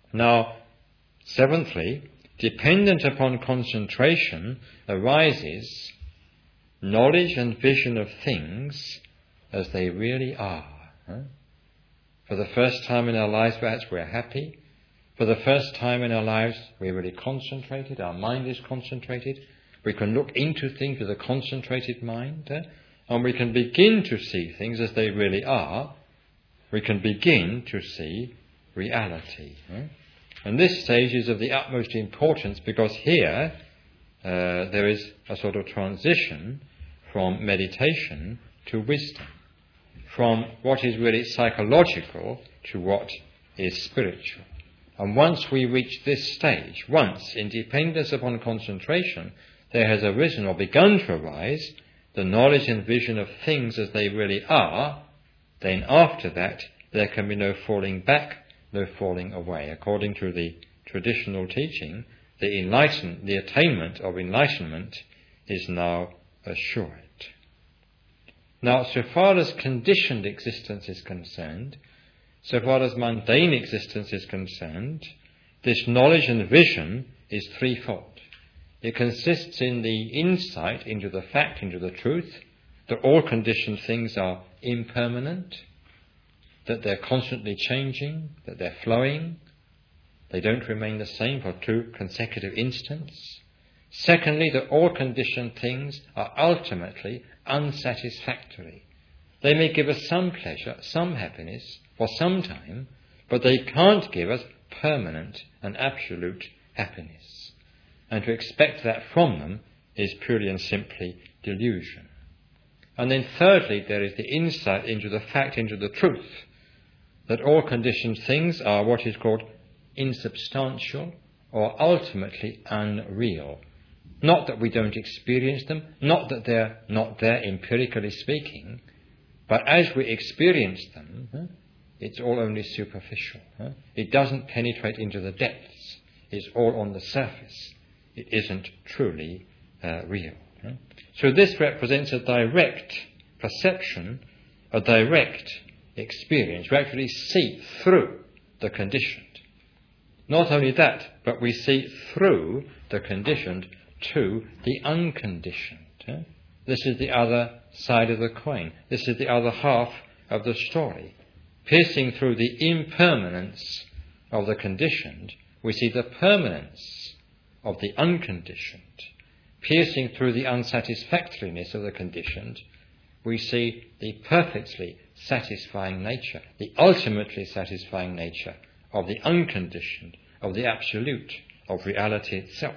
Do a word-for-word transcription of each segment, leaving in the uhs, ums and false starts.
Now, seventhly, dependent upon concentration arises knowledge and vision of things as they really are. Huh? For the first time in our lives, perhaps we're happy. For the first time in our lives, we're really concentrated. Our mind is concentrated. We can look into things with a concentrated mind. Eh? And we can begin to see things as they really are. We can begin to see reality. Eh? And this stage is of the utmost importance because here uh, there is a sort of transition from meditation to wisdom, from what is really psychological to what is spiritual. And once we reach this stage, once in dependence upon concentration, there has arisen or begun to arise the knowledge and vision of things as they really are, then after that there can be no falling back, no falling away. According to the traditional teaching, the enlighten, the attainment of enlightenment is now assured. Now, so far as conditioned existence is concerned, so far as mundane existence is concerned, this knowledge and vision is threefold. It consists in the insight into the fact, into the truth, that all conditioned things are impermanent, that they're constantly changing, that they're flowing, they don't remain the same for two consecutive instants. Secondly, that all conditioned things are ultimately unsatisfactory. They may give us some pleasure, some happiness, for some time, but they can't give us permanent and absolute happiness. And to expect that from them is purely and simply delusion. And then thirdly, there is the insight into the fact, into the truth, that all conditioned things are what is called insubstantial or ultimately unreal. Not that we don't experience them, not that they're not there empirically speaking, but as we experience them, huh, it's all only superficial. Huh? It doesn't penetrate into the depths. It's all on the surface. It isn't truly uh, real. Huh? So this represents a direct perception, a direct experience. We actually see through the conditioned. Not only that, but we see through the conditioned to the unconditioned. Huh? This is the other side of the coin. This is the other half of the story. Piercing through the impermanence of the conditioned, we see the permanence of the unconditioned. Piercing through the unsatisfactoriness of the conditioned, we see the perfectly satisfying nature, the ultimately satisfying nature of the unconditioned, of the absolute, of reality itself.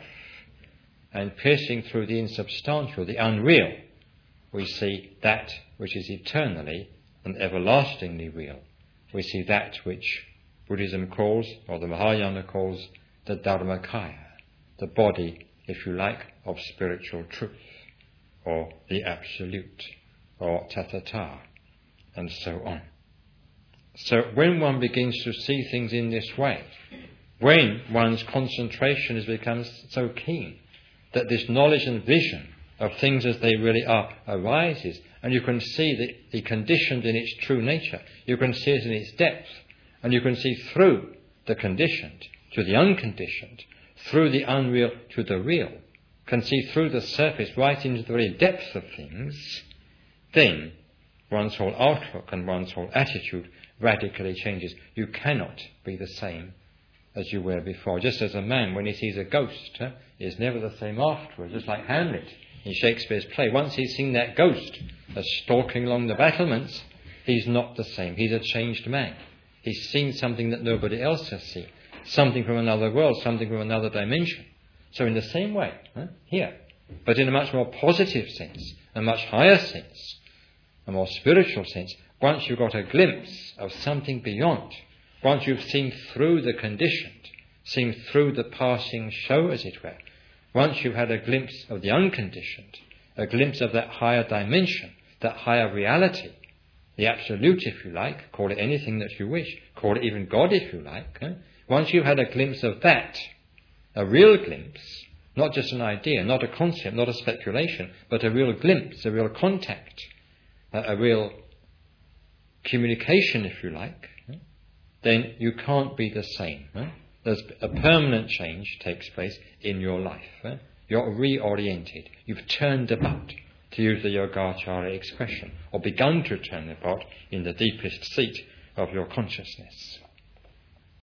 And piercing through the insubstantial, the unreal, we see that which is eternally and everlastingly real. We see that which Buddhism calls, or the Mahayana calls, the Dharmakaya, the body, if you like, of spiritual truth, or the absolute, or Tathata, and so on. So when one begins to see things in this way, when one's concentration has become so keen that this knowledge and vision of things as they really are arises, and you can see the, the conditioned in its true nature, you can see it in its depth, and you can see through the conditioned to the unconditioned, through the unreal to the real, can see through the surface right into the very depth of things, then one's whole outlook and one's whole attitude radically changes. You cannot be the same as you were before. Just as a man, when he sees a ghost, huh, is never the same afterwards, just like Hamlet in Shakespeare's play. Once he's seen that ghost as stalking along the battlements, he's not the same. He's a changed man. He's seen something that nobody else has seen, something from another world, something from another dimension. So in the same way, huh, here, but in a much more positive sense, a much higher sense, a more spiritual sense, once you've got a glimpse of something beyond, once you've seen through the conditioned, seen through the passing show, as it were, once you've had a glimpse of the unconditioned, a glimpse of that higher dimension, that higher reality, the absolute, if you like, call it anything that you wish, call it even God, if you like. Huh? Once you've had a glimpse of that, a real glimpse, not just an idea, not a concept, not a speculation, but a real glimpse, a real contact, a, a real communication, if you like, huh? Then you can't be the same. Huh? there's a permanent change takes place in your life. Eh? You're reoriented. You've turned about, to use the Yogacara expression, or begun to turn about in the deepest seat of your consciousness.